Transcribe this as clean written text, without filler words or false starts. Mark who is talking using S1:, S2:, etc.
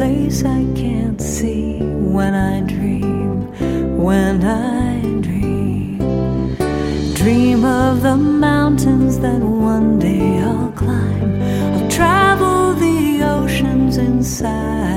S1: place I can't see when I dream, when I dream. Dream of the mountains that one day I'll climb. I'll travel the oceans inside